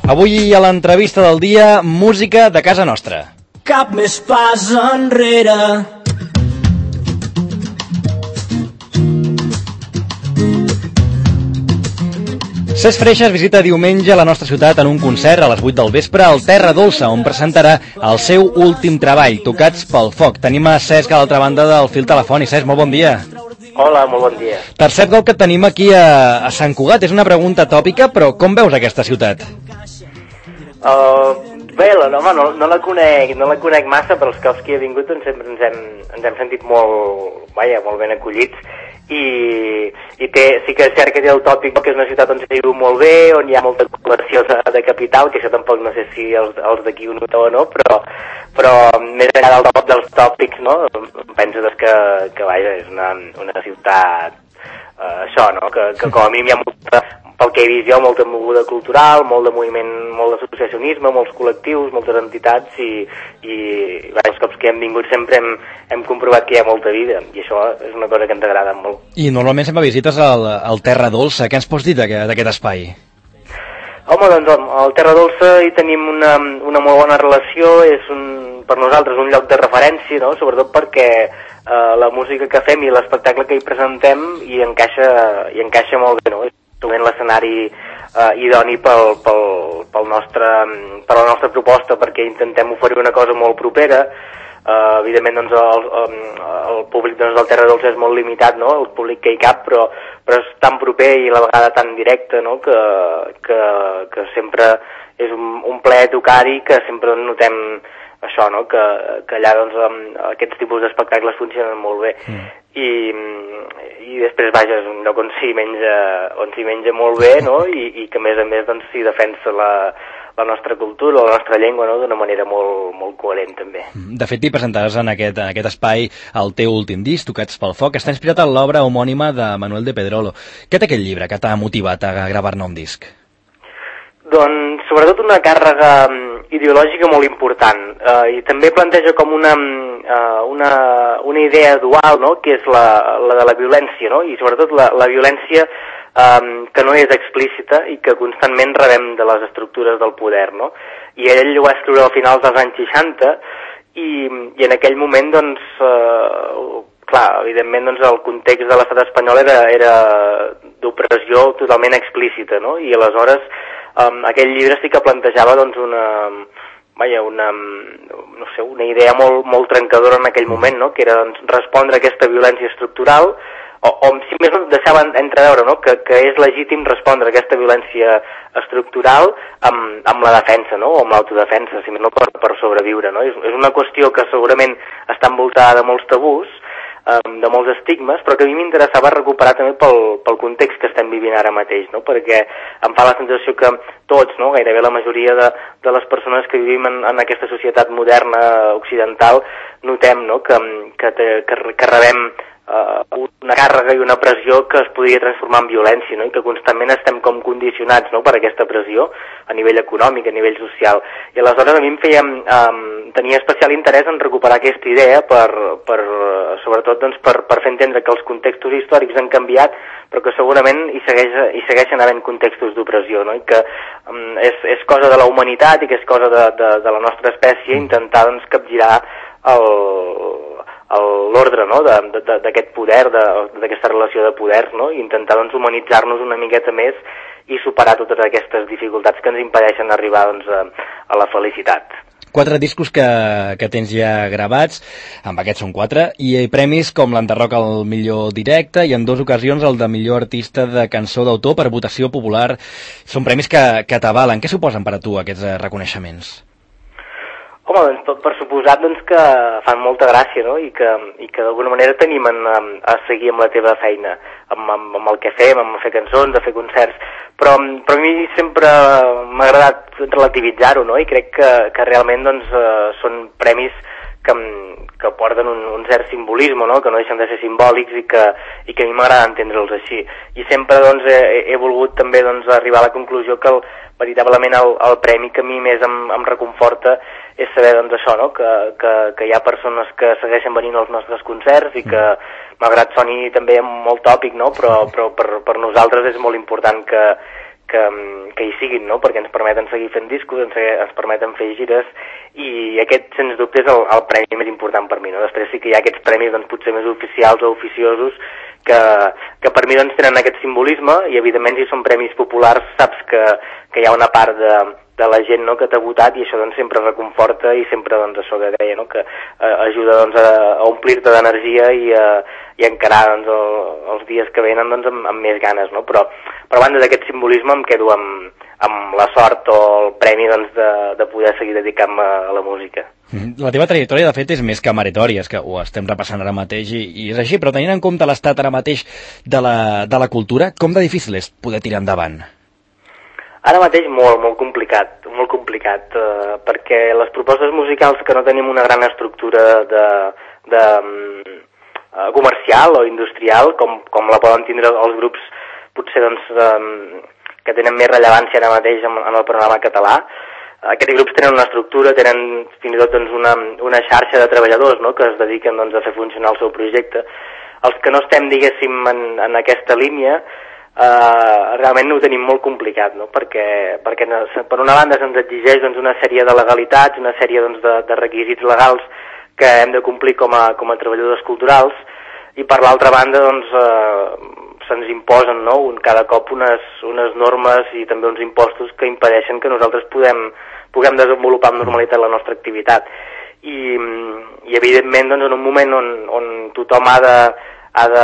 Avui a l'entrevista del dia, música de casa nostra. Cap més pas enrere. Cesc Freixas visita diumenge a la nostra ciutat en un concert a les 8 del vespre al Terra Dolça, on presentarà el seu últim treball, Tocats pel Foc. Tenim a Cesc a l'altra banda del fil telefònic. Cesc, molt bon dia. Hola, molt bon dia. Tercer gol que tenim aquí a Sant Cugat. És una pregunta tòpica, però com veus aquesta ciutat? Bé, no la conec massa, però els cops que he vingut doncs, sempre ens hem sentit molt ben acollits i sí que és cert que té el tòpic que és una ciutat on s'hi viu molt bé, on hi ha molta població de capital, que això tampoc no sé si els d'aquí ho noteu o no, però més enllà dels tòpics, no? Penso que és una ciutat això, no? Que com a mínim hi ha molta, pel que he vist jo, molta moguda cultural, molt de moviment, molt d'associacionisme, molts col·lectius, moltes entitats i els cops que hem vingut sempre hem comprovat que hi ha molta vida i això és una cosa que ens agrada molt. I normalment sempre visites el Terra Dolça. Què ens pots dir d'aquest espai? Home, doncs al Terra Dolça hi tenim una molt bona relació, és per nosaltres un lloc de referència, no? Sobretot perquè la música que fem i l'espectacle que hi presentem hi encaixa molt bé, no? Sovint l'escenari idoni per la nostra proposta, perquè intentem oferir una cosa molt propera. Evidentment doncs, el públic del Terra Dolça és molt limitat, no? El públic que hi cap, però és tan proper i a la vegada tan directe, no? que sempre és un plaer tocar-hi, que sempre notem això, no? Que allà doncs, aquests tipus d'espectacles funcionen molt bé. I després, vaja, és un lloc on s'hi menja molt bé, no? I que a més doncs, s'hi defensa la nostra cultura, la nostra llengua, no? D'una manera molt coherent també. De fet, t'hi presentaràs en aquest espai el teu últim disc, Tocats pel Foc, que està inspirat en l'obra homònima de Manuel de Pedrolo. Què té aquest llibre que t'ha motivat a gravar-ne un disc? Doncs sobretot una càrrega ideològica molt important, i també planteja com una idea dual, no? Que és la de la violència, no? I sobretot la violència que no és explícita i que constantment rebem de les estructures del poder, no? I ell ho va escriure al final dels anys 60 i en aquell moment, doncs, clar, evidentment doncs, el context de l'estat espanyol era d'opressió totalment explícita, no? I aleshores aquell llibre sí que plantejava doncs, una idea molt trencadora en aquell moment, no? Que era doncs, respondre a aquesta violència estructural o si més no deixava entreveure, no? Que és legítim respondre a aquesta violència estructural amb la defensa, no? O amb l'autodefensa, si més no per sobreviure, no? És una qüestió que segurament està envoltada de molts tabús, de molts estigmes, però que a mi m'interessava recuperar també pel context que estem vivint ara mateix, no? Perquè em fa la sensació que tots, no? Gairebé la majoria de les persones que vivim en aquesta societat moderna occidental notem, no? Que rebem una càrrega i una pressió que es podria transformar en violència, no? I que constantment estem com condicionats, no? Per aquesta pressió a nivell econòmic, a nivell social. I aleshores a mi tenia especial interès en recuperar aquesta idea sobretot doncs, per fer entendre que els contextos històrics han canviat, però que segurament hi segueixen havent contextos d'opressió, no? I que és cosa de la humanitat i que és cosa de la nostra espècie intentar doncs, capgirar l'ordre, no? D'aquest poder, d'aquesta relació de poders, no? I intentar doncs, humanitzar-nos una miqueta més i superar totes aquestes dificultats que ens impedeixen arribar doncs, a la felicitat. 4 discos que tens ja gravats, amb aquests són 4, i premis com l'Enderroc al millor directe i en 2 ocasions el de millor artista de cançó d'autor per votació popular. Són premis que t'avalen. Què suposen per a tu aquests reconeixements? Home, doncs per suposat doncs, que fan molta gràcia, no? I que d'alguna manera t'animen a seguir amb la teva feina, amb el que fem, amb fer cançons, a fer concerts, però a mi sempre m'ha agradat relativitzar-ho, no? I crec que realment doncs, són premis que porten un cert simbolisme, no? Que no deixen de ser simbòlics i que a mi m'agrada entendre'ls així. I sempre doncs, he volgut també doncs, arribar a la conclusió que veritablement el premi que a mi més em reconforta és saber doncs, això, no? Que hi ha persones que segueixen venint als nostres concerts i que, malgrat soni també molt tòpic, no? Però per nosaltres és molt important que que hi siguin, no? Perquè ens permeten seguir fent discos, ens permeten fer gires, i aquest, sens dubte, és el premi més important per mi, no? Després sí que hi ha aquests premis, doncs, potser més oficials o oficiosos, que per mi, doncs, tenen aquest simbolisme, i evidentment si són premis populars saps que hi ha una part de la gent, no?, que t'ha votat, i això, doncs, sempre reconforta i sempre, doncs, això que deia, no?, que ajuda, doncs, a omplir-te d'energia i encarar, doncs, els dies que venen, doncs, amb més ganes, no? Però a banda d'aquest simbolisme em quedo amb la sort o el premi, doncs, de poder seguir dedicant-me a la música. La teva trajectòria, de fet, és més que meritòria, és que ho estem repassant ara mateix i és així, però tenint en compte l'estat ara mateix de la cultura, com de difícil és poder tirar endavant? Ara mateix molt complicat, perquè les propostes musicals que no tenim una gran estructura comercial o industrial, com la poden tindre els grups potser, doncs, que tenen més rellevància ara mateix en el panorama català. Aquests grups tenen una estructura, tenen fins i tot, doncs, una xarxa de treballadors, no?, que es dediquen, doncs, a fer funcionar el seu projecte. Els que no estem, diguéssim, en aquesta línia, realment ho tenim molt complicat, no? Perquè per una banda se'ns exigeix, doncs, una sèrie de legalitats, una sèrie, doncs, de requisits legals que hem de complir com a treballadors culturals, i per l'altra banda, doncs, se'ns imposen, no?, cada cop unes normes i també uns impostos que impedeixen que nosaltres puguem desenvolupar amb normalitat la nostra activitat. I evidentment, doncs, en un moment on tothom ha de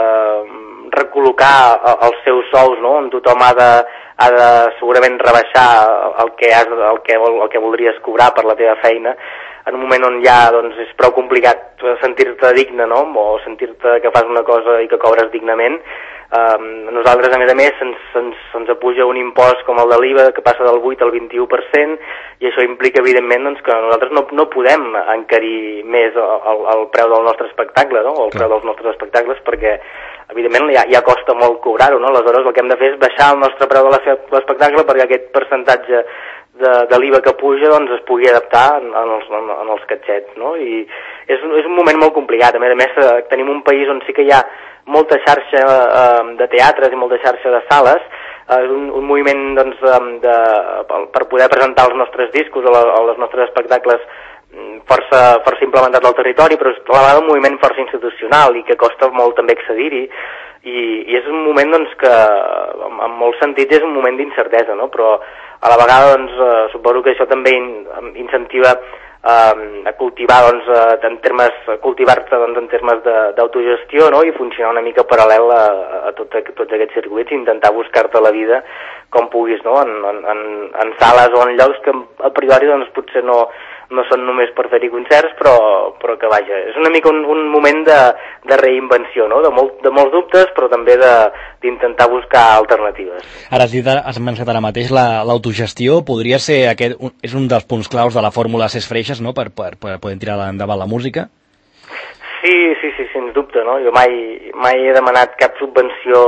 recol·locar els seus sous, no?, on tothom ha de segurament rebaixar el que voldries cobrar per la teva feina, en un moment on ja, doncs, és prou complicat sentir-te digne, no?, o sentir-te que fas una cosa i que cobres dignament. Nosaltres, a més, se'ns apuja un impost com el de l'IVA, que passa del 8 al 21%, i això implica, evidentment, doncs, que nosaltres no podem encarir més el preu del nostre espectacle, no?, o el preu dels nostres espectacles, perquè, evidentment, ja costa molt cobrar-ho, no? Aleshores, el que hem de fer és baixar el nostre preu de l'espectacle perquè aquest percentatge de l'IVA que puja, doncs, es pugui adaptar en els catxets, no? I és un moment molt complicat. A més, tenim un país on sí que hi ha molta xarxa de teatres i molta xarxa de sales, és un moviment, doncs, per poder presentar els nostres discos o els nostres espectacles força implementat al territori, però és a la vegada un moviment força institucional i que costa molt també accedir-hi, i és un moment, doncs, que en molts sentits és un moment d'incertesa, no? Però a la vegada, doncs, suposo que això també incentiva a cultivar, doncs, cultivar-te, doncs, en termes d'autogestió, no?, i funcionar una mica paral·lel a tots aquests circuits, i intentar buscar-te la vida com puguis, no?, en sales o en llocs que a priori, doncs, potser no són només per fer-hi concerts, però que, vaja, és una mica un moment de reinvenció, no?, de molts dubtes, però també d'intentar buscar alternatives. Ara has mencionat ara mateix l'autogestió, podria ser és un dels punts claus de la fórmula Ses Freixes, no?, per poder tirar endavant la música? Sí, sens dubte, no? Jo mai he demanat cap subvenció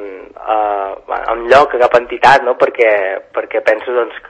a un lloc, a cap entitat, no?, perquè penso, doncs,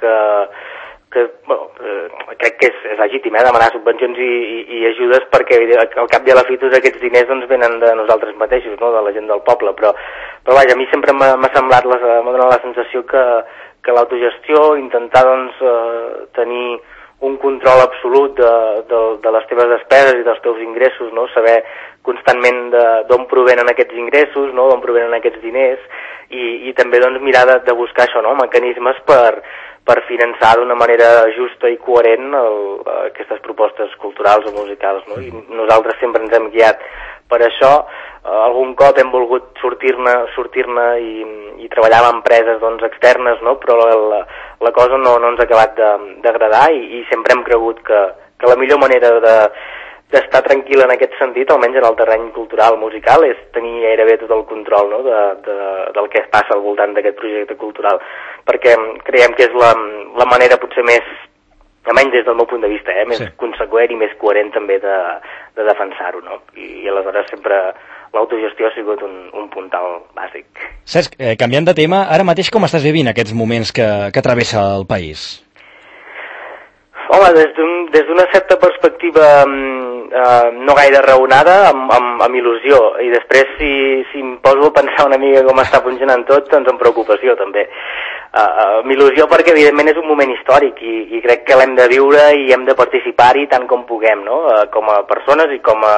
bueno, crec que és legítim, demanar subvencions i ajudes, perquè al cap i a la fi tots aquests diners, doncs, venen de nosaltres mateixos, no?, de la gent del poble, però vaja, a mi sempre m'ha donat la sensació que l'autogestió, intentar, doncs, tenir un control absolut de les teves despeses i dels teus ingressos, no?, saber constantment d'on provenen aquests ingressos, no?, d'on provenen aquests diners, i també, doncs, mirar de buscar això, no?, mecanismes per finançar d'una manera justa i coherent aquestes propostes culturals o musicals, no? I nosaltres sempre ens hem guiat per això. Algun cop hem volgut sortir-ne i treballar amb empreses, doncs, externes, no?, però la cosa no ens ha acabat d'agradar, i sempre hem cregut que la millor manera d'estar tranquil en aquest sentit, almenys en el terreny cultural, musical, és tenir gairebé tot el control, no?, del que es passa al voltant d'aquest projecte cultural, perquè creiem que és la manera potser més, almenys des del meu punt de vista, més conseqüent i més coherent també de defensar-ho, no? I aleshores sempre l'autogestió ha sigut un puntal bàsic. Cesc, canviant de tema, ara mateix com estàs vivint aquests moments que travessa el país? Home, des d'una certa perspectiva no gaire raonada, amb il·lusió, i després si em poso a pensar una mica com està funcionant tot, doncs amb preocupació també. Amb il·lusió perquè evidentment és un moment històric i crec que l'hem de viure i hem de participar-hi tant com puguem, no? Com a persones i com a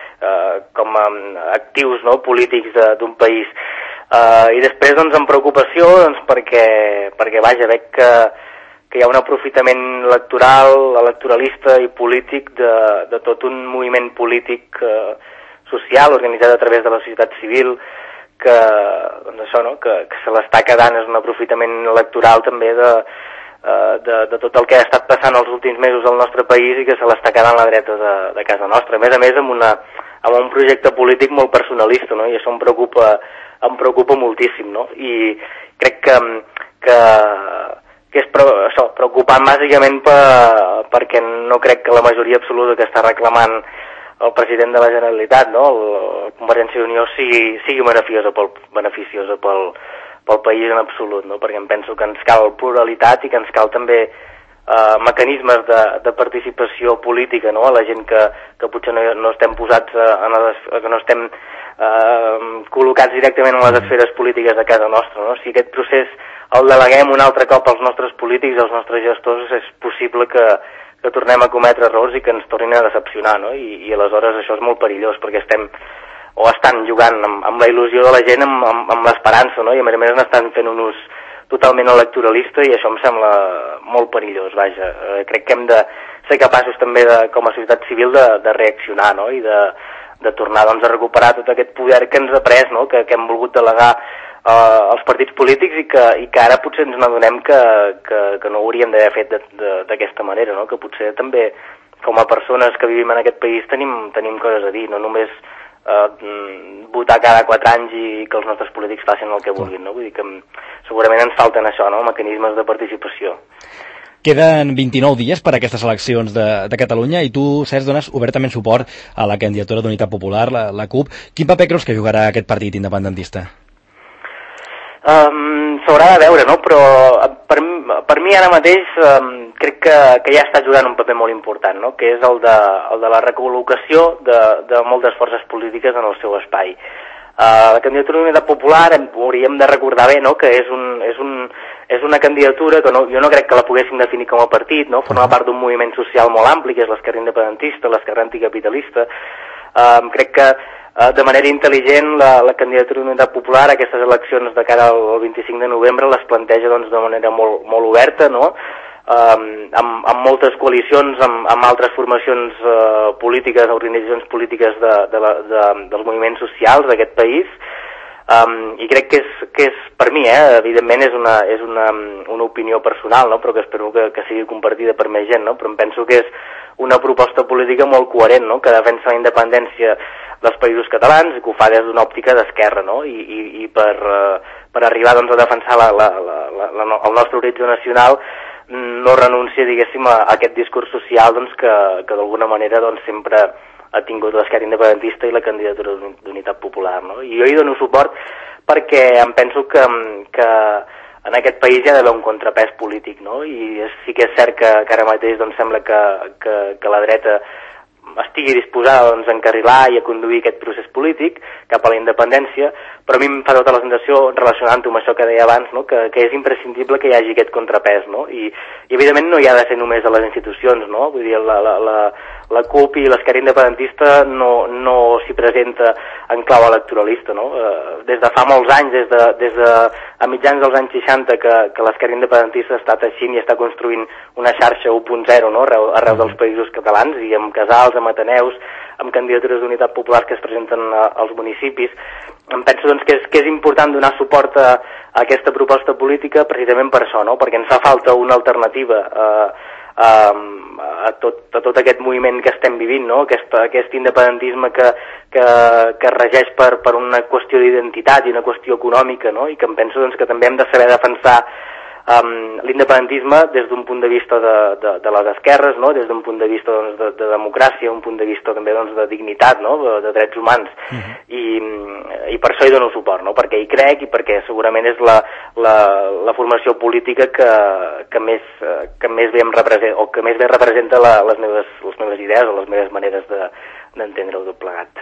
actius, no? Polítics d'un país. I després doncs amb preocupació doncs, perquè vaja, veig que hi ha un aprofitament electoralista i polític de tot un moviment polític social organitzat a través de la societat civil que, doncs això, no? que se l'està quedant, és un aprofitament electoral també de tot el que ha estat passant els últims mesos al nostre país i que se l'està quedant a la dreta de casa nostra. A més amb un projecte polític molt personalista, no? I això em preocupa moltíssim, no? I crec que és preocupant bàsicament perquè no crec que la majoria absoluta que està reclamant el president de la Generalitat, no? La Convergència i Unió sigui beneficiosa pel país en absolut, no? Perquè em penso que ens cal pluralitat i que ens cal també mecanismes de participació política, no? A la gent que potser no estem posats que no estem col·locats directament en les esferes polítiques de casa nostra, no? Si aquest procés el deleguem un altre cop als nostres polítics, als nostres gestors, és possible que tornem a cometre errors i que ens tornin a decepcionar, no? I aleshores això és molt perillós, perquè estan jugant amb la il·lusió de la gent, amb l'esperança, no? I a més n'estan fent un ús totalment electoralista i això em sembla molt perillós, vaja. Crec que hem de ser capaços també, com a societat civil, de reaccionar, no? I de tornar doncs, a recuperar tot aquest poder que ens ha pres, no? Que hem volgut delegar als partits polítics i que ara potser ens n'adonem que no ho hauríem d'haver fet d'aquesta manera, no? Que potser també com a persones que vivim en aquest país tenim coses a dir, no només votar cada 4 anys i que els nostres polítics facin el que vulguin, no? Vull dir que segurament ens falten això, no? Mecanismes de participació. Queden 29 dies per a aquestes eleccions de Catalunya i tu, Cesc, dones obertament suport a la candidatura d'Unitat Popular, la CUP. Quin paper creus que jugarà aquest partit independentista? S'haurà de veure, no? Però per mi ara mateix crec que ja està jugant un paper molt important, no? Que és el de la recol·locació de moltes forces polítiques en el seu espai. La candidatura d'Unitat Popular hauríem de recordar bé, no? Que és una candidatura que jo no crec que la poguéssim definir com a partit, no? Forma part d'un moviment social molt ampli, que és l'esquerra independentista, l'esquerra anticapitalista. Crec que de manera intel·ligent la candidatura d'Unitat Popular a aquestes eleccions de cara al 25 de novembre les planteja doncs, de manera molt oberta, no? Amb moltes coalicions amb altres formacions polítiques, organitzacions polítiques dels moviments socials d'aquest país, i crec que és per mi, evidentment és una opinió personal, no? Però que espero que sigui compartida per més gent, no? Però em penso que és una proposta política molt coherent, no? Que defensa la independència dels països catalans i que ho fa des d'una òptica d'esquerra, no? I per arribar doncs, a defensar el nostre horitzó nacional no renuncia, diguéssim, a aquest discurs social doncs, que d'alguna manera doncs, sempre ha tingut l'esquerra independentista i la candidatura d'Unitat Popular, no? I jo hi dono suport perquè em penso que en aquest país hi ha d'haver un contrapès polític, no? I sí que és cert que ara mateix doncs, sembla que la dreta estigui disposada doncs, a encarrilar i a conduir aquest procés polític cap a la independència, però a mi em fa tota la sensació, relacionant-ho amb això que deia abans, no? que és imprescindible que hi hagi aquest contrapès, no? I evidentment no hi ha de ser només a les institucions, no? Vull dir, la CUP i l'esquerra independentista no s'hi presenta en clau electoralista, no? Des de fa molts anys, des de a mitjans dels anys 60 que l'esquerra independentista està teixint i està construint una xarxa 1.0, no? arreu dels països catalans i amb casals, amb ateneus, amb candidatures d'Unitat Popular que es presenten als municipis. Em penso doncs, que és important donar suport a aquesta proposta política precisament per això, no? Perquè ens fa falta una alternativa a tot aquest moviment que estem vivint, no? Aquest independentisme que regeix per una qüestió d'identitat i una qüestió econòmica, no? I que em penso doncs, que també hem de saber defensar l'independentisme des d'un punt de vista de les esquerres, no? Des d'un punt de vista doncs, de democràcia, un punt de vista també doncs, de dignitat, no? De drets humans, i per això hi dono suport, no? Perquè hi crec i perquè segurament és la formació política que més bé em representa, o que més bé representa les meves idees o les meves maneres d'entendre-ho tot plegat.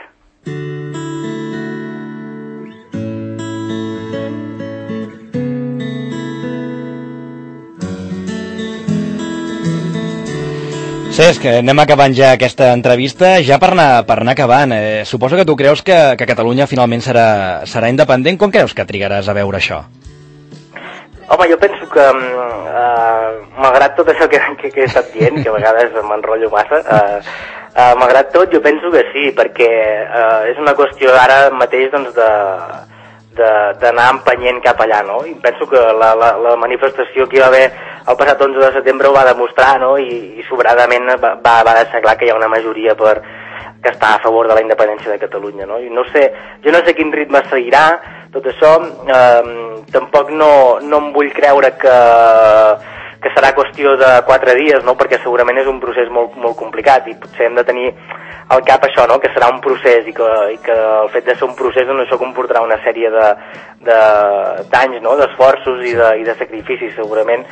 Cesc, anem acabant ja aquesta entrevista. Ja per anar acabant, suposo que tu creus que Catalunya finalment serà independent. Com creus que trigaràs a veure això? Home, jo penso que, malgrat tot això que he estat dient, que a vegades m'enrotllo massa, malgrat tot jo penso que sí, perquè és una qüestió ara mateix doncs, d'anar empenyent cap allà, no? I penso que la manifestació que hi va haver el passat 11 de setembre ho va demostrar, no? I sobradament va deixar clar que hi ha una majoria que està a favor de la independència de Catalunya, no? I jo no sé quin ritme seguirà tot això, tampoc no em vull creure que serà qüestió de 4 dies, no? Perquè segurament és un procés molt, molt complicat i potser hem de tenir al cap això, no? Que serà un procés i que el fet de ser un procés doncs això comportarà una sèrie d'anys, no? D'esforços i de sacrificis segurament.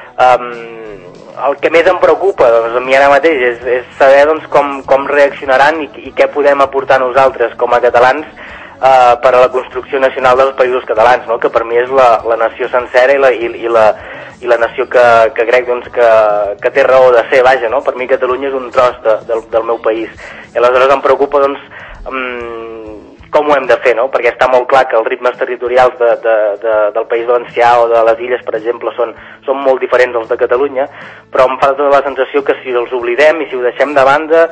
El que més em preocupa doncs, a mi ara mateix és saber doncs, com reaccionaran i què podem aportar nosaltres com a catalans per a la construcció nacional dels països catalans, no? Que per mi és la nació sencera i la nació que crec doncs, que té raó de ser, vaja, no? Per mi Catalunya és un tros del meu país i aleshores em preocupa doncs, com ho hem de fer, no? Perquè està molt clar que els ritmes territorials del País Valencià o de les Illes, per exemple, són molt diferents dels de Catalunya, però em fa tota la sensació que si els oblidem i si ho deixem de banda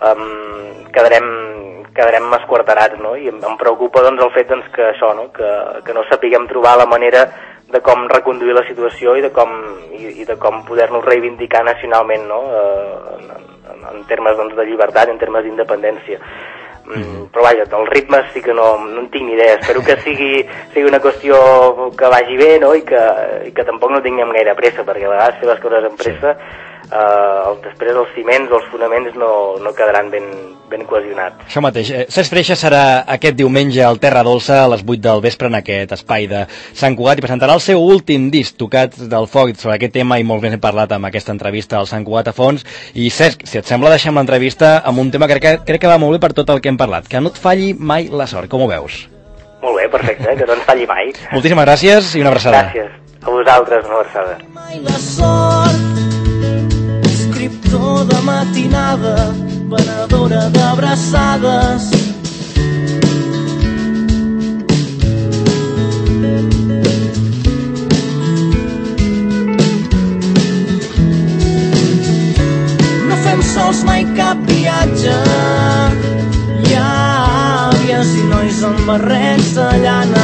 quedarem esquarterats, no? I em preocupa doncs, el fet doncs, que això, no? Que no sapiguem trobar la manera de com reconduir la situació i de com poder-nos reivindicar nacionalment, no? En termes doncs, de llibertat, en termes d'independència. Però vaja, els ritmes sí que no en tinc ni idea. Espero que sigui una qüestió que vagi bé, no? I que tampoc no tinguem gaire pressa, perquè a vegades fer les coses amb pressa després els ciments o els fonaments no quedaran ben cohesionats. Això mateix. Cesc Freixa serà aquest diumenge al Terra Dolça a les 8 del vespre en aquest espai de Sant Cugat i presentarà el seu últim disc, Tocat del Foc. Sobre aquest tema i molt més hem parlat amb aquesta entrevista al Sant Cugat a fons. I Cesc, si et sembla, deixem l'entrevista amb un tema que crec que va molt bé per tot el que hem parlat, que no et falli mai la sort. Com ho veus? Molt bé, perfecte, que no ens falli mai. Moltíssimes gràcies i una abraçada. Gràcies. A vosaltres, una abraçada. Mai la sort, escriptor de matinada, venedora d'abraçades. No fem sols mai cap viatge, hi ha àvies i nois amb barrets de llana.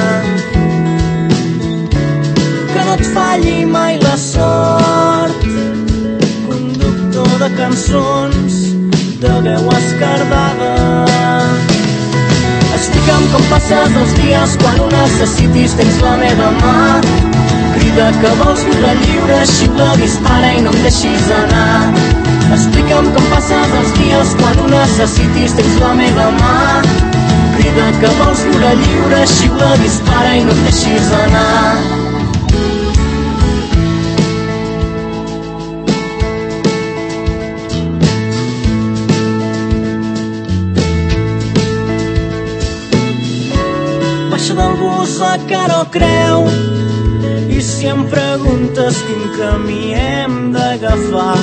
Que no et falli mai la sort, conductor de cançons de veu esquerdada. Explica'm com passes els dies, quan ho necessitis tens la meva mà. Crida que vols viure lliure, xiula, dispara i no em deixis anar. Explica'm com passes els dies, quan ho necessitis tens la meva mà. Crida que vols viure lliure, xiula, dispara i no em deixis anar. Baixa del bus la que no creu i si em preguntes quin camí hem d'agafar,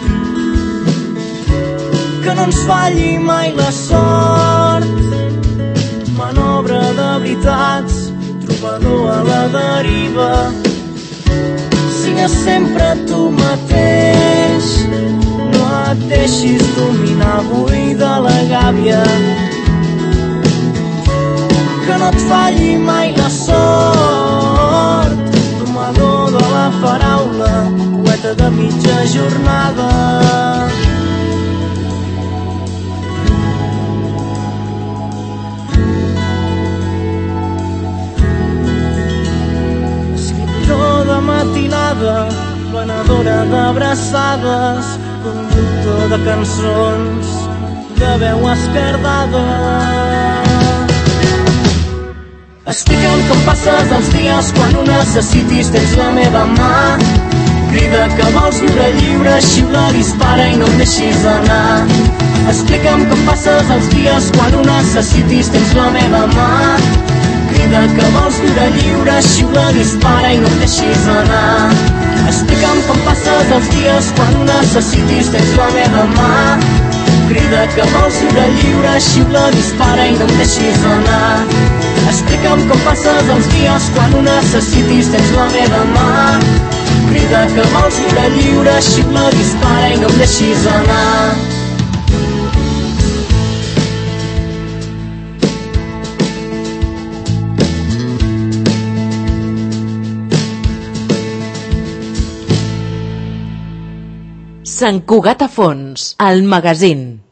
que no ens falli mai la sort, manobra de veritats, trobador a la deriva. Sigues sempre tu mateix, no et deixis dominar avui de la gàbia. Que no et falli mai la sort, domador de la paraula, poeta de mitja jornada. Escriptor de matinada, esquerdada, venedora d'abraçades, conductor de cançons, de veu esquerdada. Explica'm com passes els dies, quan ho necessitis tens la meva mà. Crida que vols viure lliure, xiula, dispara i no em deixis anar. Explica'm com passes els dies, quan ho necessitis tens la meva mà. Crida que vols viure lliure, xiula, dispara i no em deixis anar. Explica'm com passes els dies, quan ho necessitis tens la meva mà. Crida que vols viure lliure, xiula, dispara i no em deixis anar. Explica'm com passes els dies, quan ho necessitis tens la meva mà. Crida que vols viure lliure, xiula, dispara i no em deixis anar. Sant Cugat a Fons, el magazín.